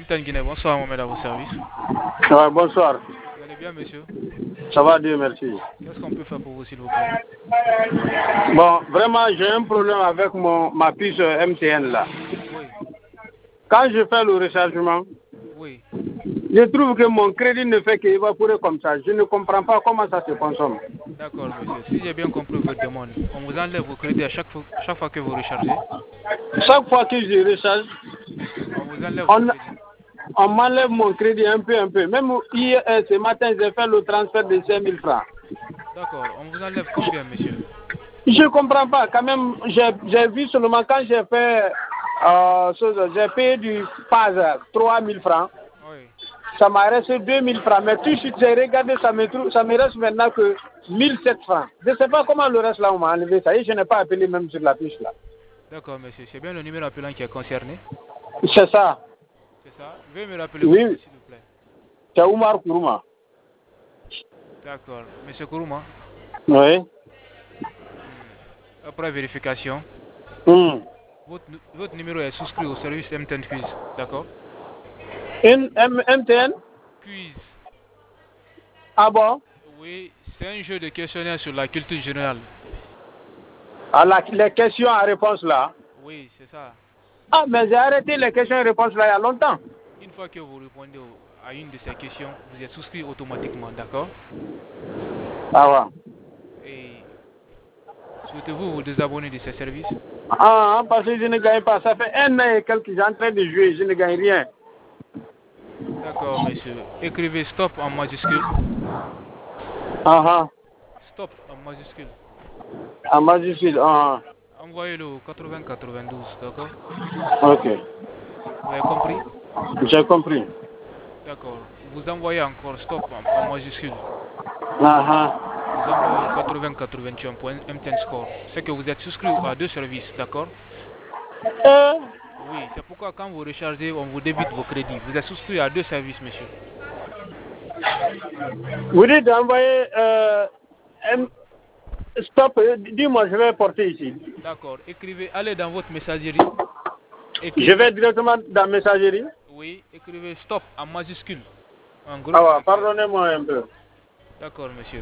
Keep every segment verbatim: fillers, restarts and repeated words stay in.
M T N Guinée, bonsoir Mohamed à vos services. Ouais, bonsoir. Vous allez bien monsieur? Ça va, Dieu merci. Qu'est-ce qu'on peut faire pour vous s'il vous plaît? Bon, vraiment, j'ai un problème avec mon, ma puce M T N là. Oui. Quand je fais le rechargement, Oui. je trouve que mon crédit ne fait qu'évaporer comme ça. Je ne comprends pas comment ça se consomme. D'accord monsieur, si j'ai bien compris votre demande, on vous enlève vos crédits à chaque fois, chaque fois que vous rechargez. Chaque fois que je recharge, On vous enlève on, vos crédits. on m'enlève mon crédit un peu, un peu. Même hier, euh, ce matin, j'ai fait le transfert de cinq mille francs. D'accord, on vous enlève combien monsieur? Je ne comprends pas. Quand même, j'ai vu seulement quand j'ai fait, euh, j'ai payé du P A S trois mille francs. Oui. Ça m'a resté deux mille francs. Mais tout de suite, j'ai regardé, ça me, trouve, ça me reste maintenant que mille sept francs. Je ne sais pas comment le reste là, on m'a enlevé ça. Et je n'ai pas appelé même sur la fiche là. D'accord monsieur, c'est bien le numéro appelant qui est concerné? C'est ça. C'est ça? Veuillez me rappeler Oui. votre nom s'il vous plaît. C'est Oumar Kourouma. D'accord. Monsieur Kourouma? Oui. Après vérification, Mmh. votre, votre numéro est souscrit au service M T N Quiz, d'accord? Une M T N? Quiz. Ah bon? Oui, c'est un jeu de questionnaire sur la culture générale. Ah, la, les questions à réponse là? Oui, c'est ça. Ah, mais j'ai arrêté les questions et réponses là il y a longtemps. Une fois que vous répondez à une de ces questions, vous êtes souscrit automatiquement, d'accord? Ah ouais. Et souhaitez-vous vous désabonner de ces services? Ah, parce que je ne gagne pas. Ça fait un an et quelques que j'ai en train de jouer, je ne gagne rien. D'accord, monsieur. Écrivez stop en majuscule. Ah ah. Stop en majuscule. En majuscule, ah. Envoyez-le au quatre-vingts quatre-vingt-douze, d'accord? Ok. Vous avez compris? J'ai compris. D'accord. Vous envoyez encore stop en, en majuscule. Ah ah. Vous envoyez au quatre-vingts quatre-vingt-un pour M T N Score. C'est que vous êtes souscrit à deux services, d'accord? Euh, Oui, c'est pourquoi quand vous rechargez, on vous débite vos crédits. Vous êtes souscrit à deux services, monsieur. vous dites d'envoyer euh, un- stop, euh, dis-moi, je vais porter ici. D'accord. Écrivez, allez dans votre messagerie. Écrivez. Je vais directement dans la messagerie. Oui, écrivez stop en majuscule. En gros. Ah ouais, pardonnez-moi un peu. D'accord, monsieur.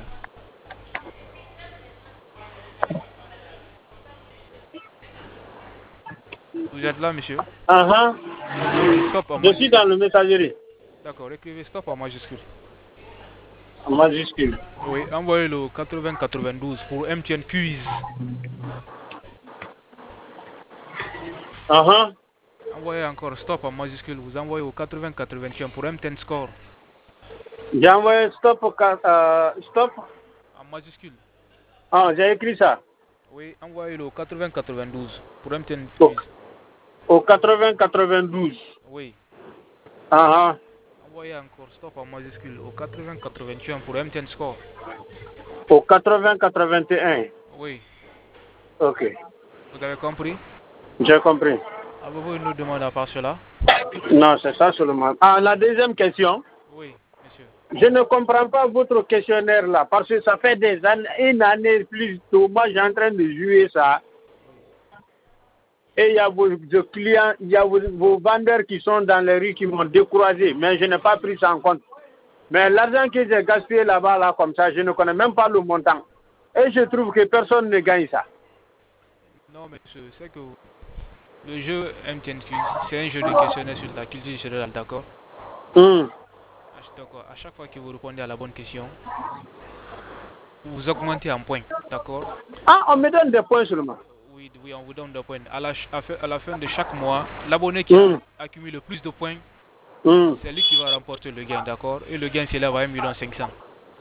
Vous êtes là, monsieur? Ah ah. Stop en Je suis dans le messagerie. D'accord, écrivez stop en majuscule. En majuscule. Oui, envoyez-le au quatre-vingts quatre-vingt-douze pour M T N Quiz. Ah ah. Envoyez encore stop en majuscule. Vous envoyez au quatre-vingts quatre-vingt-un pour M T N Score. J'ai envoyé stop, euh, stop. En majuscule. Ah, j'ai écrit ça. Oui, envoyez-le au quatre-vingts quatre-vingt-douze pour M T N Quiz. Au quatre-vingts quatre-vingt-douze. Oui. Ah ah. Envoyez encore stop en majuscule au quatre-vingts quatre-vingt-un pour M T N Score. Au quatre-vingts quatre-vingt-un. Oui. Ok. Vous avez compris? J'ai compris. Avez-vous une autre demande à part cela? Non, c'est ça seulement. Ah, la deuxième question. Oui, monsieur. Je ne comprends pas votre questionnaire là, parce que ça fait des années, une année plus tôt, moi j'ai en train de jouer ça. Et il y a vos, vos clients, il y a vos, vos vendeurs qui sont dans les rues qui m'ont découragé, mais je n'ai pas pris ça en compte. Mais l'argent que j'ai gaspillé là-bas, là, comme ça, je ne connais même pas le montant. Et je trouve que personne ne gagne ça. Non, monsieur, c'est que le jeu M T N Quiz, c'est un jeu de questionnaire sur la culture générale, d'accord? Hum. D'accord. À chaque fois que vous répondez à la bonne question, vous augmentez en points, d'accord? Ah, on me donne des points seulement. Oui, oui, on vous donne des points. À la, à la fin de chaque mois, l'abonné qui Hum. a accumulé le plus de points, hum. c'est lui qui va remporter le gain, d'accord? Et le gain, c'est là, un million cinq cents.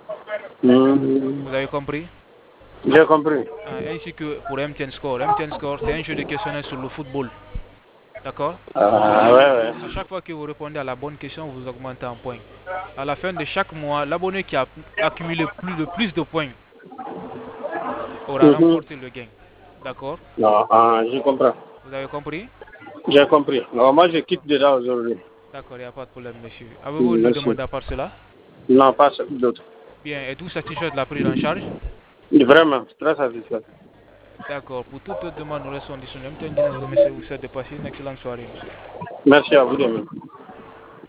Hum. Vous avez compris? J'ai compris. Ah, ainsi que pour M T N Score. M T N Score, c'est un jeu de questionnaire sur le football. D'accord? Ah, ouais, ouais. À chaque fois que vous répondez à la bonne question, vous augmentez en points. À la fin de chaque mois, l'abonné qui a accumulé plus de plus de points aura Mm-hmm. remporté le gain. D'accord? Non, ah, je comprends. Vous avez compris? J'ai compris. Non, moi, je quitte déjà aujourd'hui. D'accord, il n'y a pas de problème, monsieur. Avez-vous une demande à part cela? Non, pas d'autre. Bien, êtes-vous satisfait de la prise en charge? Vraiment, très satisfait. D'accord, pour toute autre demande, nous restons disponibles. M T N Guinée vous remercie, vous souhaite de passer une excellente soirée, monsieur. Merci à vous de même.